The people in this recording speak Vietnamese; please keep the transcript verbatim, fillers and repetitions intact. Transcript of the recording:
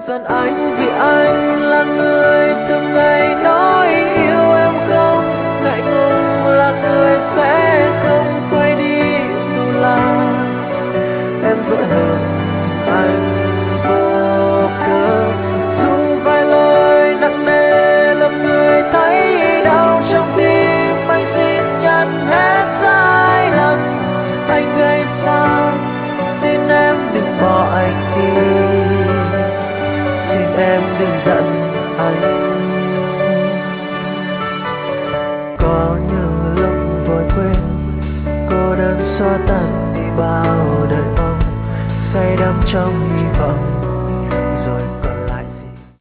giận anh vì anh là người từng ngày nói yêu em không ngại ngùng, là người sẽ không quay đi dù là em vẫn hơn anh vô cớ. Dù vài lời nặng nề làm người thấy đau trong tim, anh xin nhận hết sai lầm anh gây ra. Xin em đừng bỏ anh đi, xin em đừng giận anh. Có những lúc vội quên, cô đơn xóa tan đi bao đời mong, say đắm trong